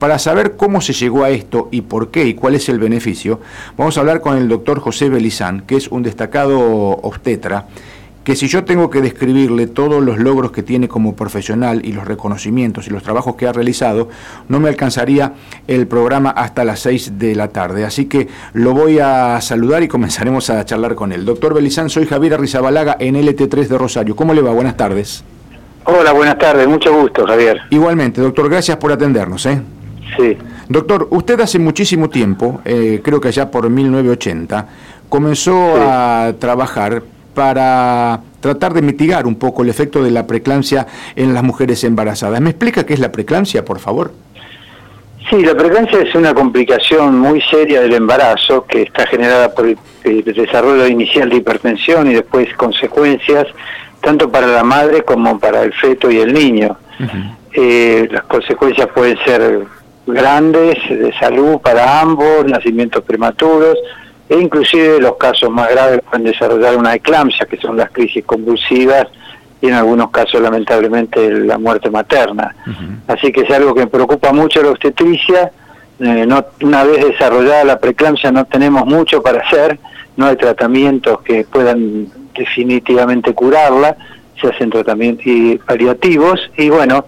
Para saber cómo se llegó a esto y por qué y cuál es el beneficio, vamos a hablar con el doctor José Belizán, que es un destacado obstetra, que si yo tengo que describirle todos los logros que tiene como profesional y los reconocimientos y los trabajos que ha realizado, no me alcanzaría el programa hasta las 6 de la tarde. Así que lo voy a saludar y comenzaremos a charlar con él. Doctor Belizán, soy Javier Arrizabalaga en LT3 de Rosario. ¿Cómo le va? Buenas tardes. Hola, buenas tardes. Mucho gusto, Javier. Igualmente, doctor, gracias por atendernos. Sí. Doctor, usted hace muchísimo tiempo, creo que allá por 1980, comenzó a trabajar para tratar de mitigar un poco el efecto de la preeclampsia en las mujeres embarazadas. ¿Me explica qué es la preeclampsia, por favor? Sí, la preeclampsia es una complicación muy seria del embarazo que está generada por el desarrollo inicial de hipertensión y después consecuencias tanto para la madre como para el feto y el niño. Las consecuencias pueden ser grandes de salud para ambos, nacimientos prematuros, e inclusive los casos más graves pueden desarrollar una eclampsia, que son las crisis convulsivas, y en algunos casos lamentablemente la muerte materna. Así que es algo que me preocupa mucho la obstetricia. Una vez desarrollada la preeclampsia no tenemos mucho para hacer, no hay tratamientos que puedan definitivamente curarla, se hacen tratamientos paliativos, y bueno,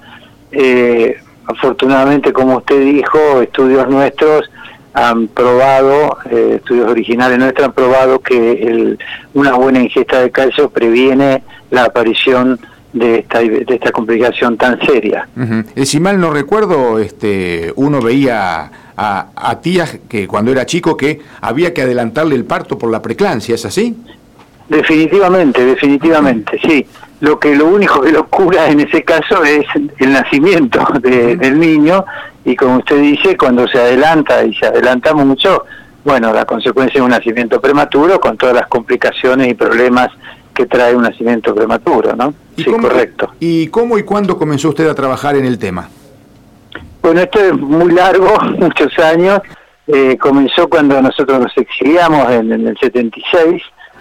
afortunadamente, como usted dijo, estudios nuestros han probado, estudios originales nuestros han probado que una buena ingesta de calcio previene la aparición de esta complicación tan seria. Si mal no recuerdo, uno veía a tías que cuando era chico que había que adelantarle el parto por la preeclampsia, ¿es así? Definitivamente, sí. Lo único que lo cura en ese caso es el nacimiento del niño, y como usted dice, cuando se adelanta, y se adelanta mucho, bueno, la consecuencia es un nacimiento prematuro con todas las complicaciones y problemas que trae un nacimiento prematuro, ¿no? Sí, correcto. ¿Y cómo y cuándo comenzó usted a trabajar en el tema? Bueno, esto es muy largo, muchos años. Comenzó cuando nosotros nos exiliamos en el 76,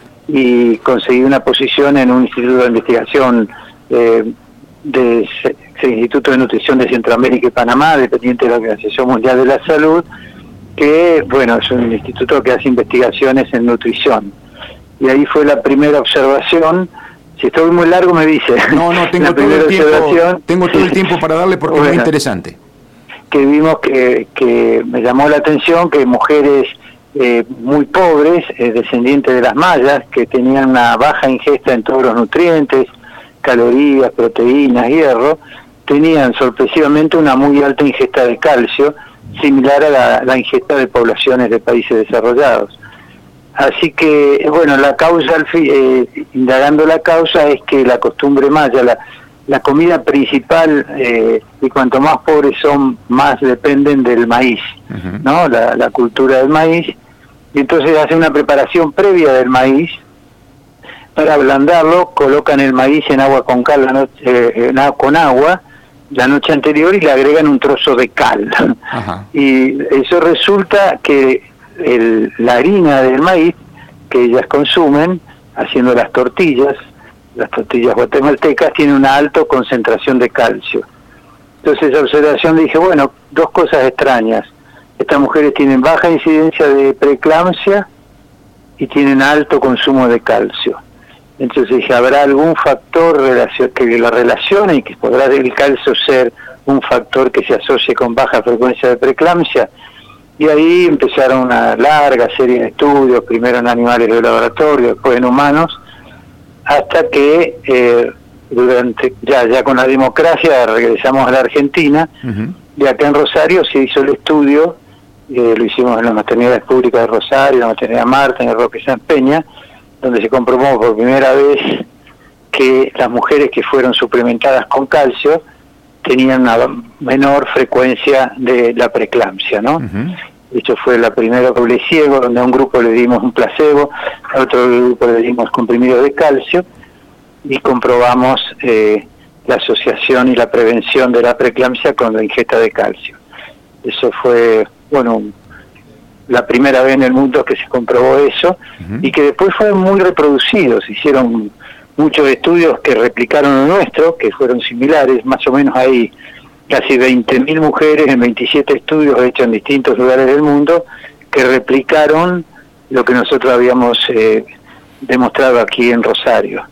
y conseguí una posición en un instituto de investigación del Instituto de Nutrición de Centroamérica y Panamá, dependiente de la Organización Mundial de la Salud, que bueno, es un instituto que hace investigaciones en nutrición. Y ahí fue la primera observación. Si estoy muy largo me dice. No, tengo todo el tiempo para darle porque es muy interesante. Que vimos que me llamó la atención que mujeres muy pobres, descendientes de las mayas, que tenían una baja ingesta en todos los nutrientes, calorías, proteínas, hierro, tenían sorpresivamente una muy alta ingesta de calcio, similar a la ingesta de poblaciones de países desarrollados. Así que, bueno, la causa, indagando la causa, es que la costumbre maya, la comida principal, y cuanto más pobres son, más dependen del maíz, ¿no? La cultura del maíz. Y entonces hacen una preparación previa del maíz. Para ablandarlo, colocan el maíz en agua con cal con agua la noche anterior y le agregan un trozo de cal. Y eso resulta que la harina del maíz que ellas consumen haciendo las tortillas guatemaltecas, tiene una alta concentración de calcio. Entonces esa observación dije, bueno, dos cosas extrañas. Estas mujeres tienen baja incidencia de preeclampsia y tienen alto consumo de calcio. Entonces dije, ¿habrá algún factor que lo relacione y que podrá el calcio ser un factor que se asocie con baja frecuencia de preeclampsia? Y ahí empezaron una larga serie de estudios, primero en animales de laboratorio, después en humanos, hasta que ya con la democracia regresamos a la Argentina, y acá en Rosario se hizo el estudio, lo hicimos en las maternidades públicas de Rosario, en la maternidad Marta, en el Roque San Peña, donde se comprobó por primera vez que las mujeres que fueron suplementadas con calcio tenían una menor frecuencia de la preeclampsia, ¿no? Esto fue la primera doble ciego, donde a un grupo le dimos un placebo, a otro grupo le dimos comprimidos de calcio, y comprobamos la asociación y la prevención de la preeclampsia con la ingesta de calcio. Eso fue, bueno, la primera vez en el mundo que se comprobó eso, y que después fue muy reproducido. Se hicieron muchos estudios que replicaron lo nuestro, que fueron similares, más o menos hay casi 20.000 mujeres en 27 estudios hechos en distintos lugares del mundo que replicaron lo que nosotros habíamos demostrado aquí en Rosario.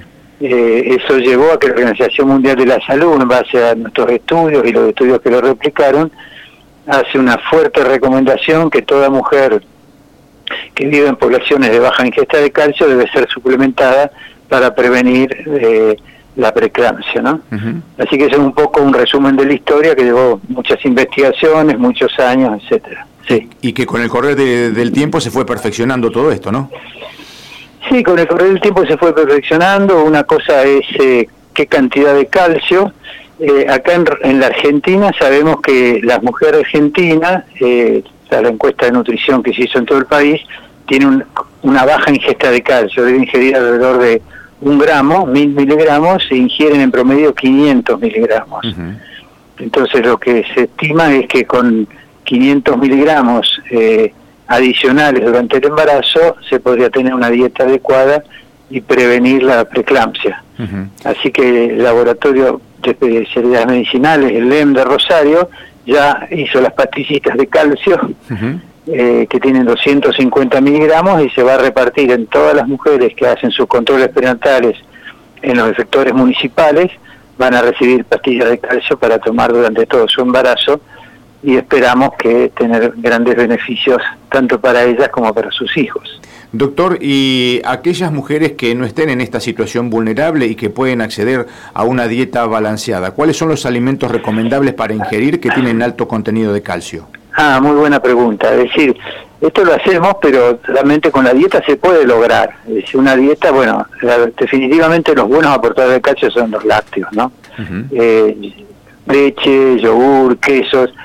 Eso llevó a que la Organización Mundial de la Salud, en base a nuestros estudios y los estudios que lo replicaron, hace una fuerte recomendación que toda mujer que vive en poblaciones de baja ingesta de calcio debe ser suplementada para prevenir la preeclampsia, ¿no? Así que ese es un poco un resumen de la historia que llevó muchas investigaciones, muchos años, etcétera. Sí. Y que con el correr del tiempo se fue perfeccionando todo esto, ¿no? Sí, con el correr del tiempo se fue perfeccionando. Una cosa es qué cantidad de calcio. Acá en la Argentina sabemos que las mujeres argentinas, la encuesta de nutrición que se hizo en todo el país, tiene una baja ingesta de calcio, debe ingerir alrededor de 1 gramo, 1000 miligramos, se ingieren en promedio 500 miligramos. Entonces lo que se estima es que con 500 miligramos adicionales durante el embarazo se podría tener una dieta adecuada y prevenir la preeclampsia. Así que el Laboratorio de Especialidades Medicinales, el LEM de Rosario, ya hizo las pastillitas de calcio que tienen 250 miligramos y se va a repartir en todas las mujeres que hacen sus controles prenatales en los efectores municipales. Van a recibir pastillas de calcio para tomar durante todo su embarazo y esperamos que tener grandes beneficios tanto para ellas como para sus hijos. Doctor, y aquellas mujeres que no estén en esta situación vulnerable y que pueden acceder a una dieta balanceada, ¿cuáles son los alimentos recomendables para ingerir que tienen alto contenido de calcio? Muy buena pregunta. Es decir, esto lo hacemos, pero realmente con la dieta se puede lograr. Es decir, una dieta, bueno, definitivamente los buenos aportadores de calcio son los lácteos, ¿no? Leche, yogur, quesos,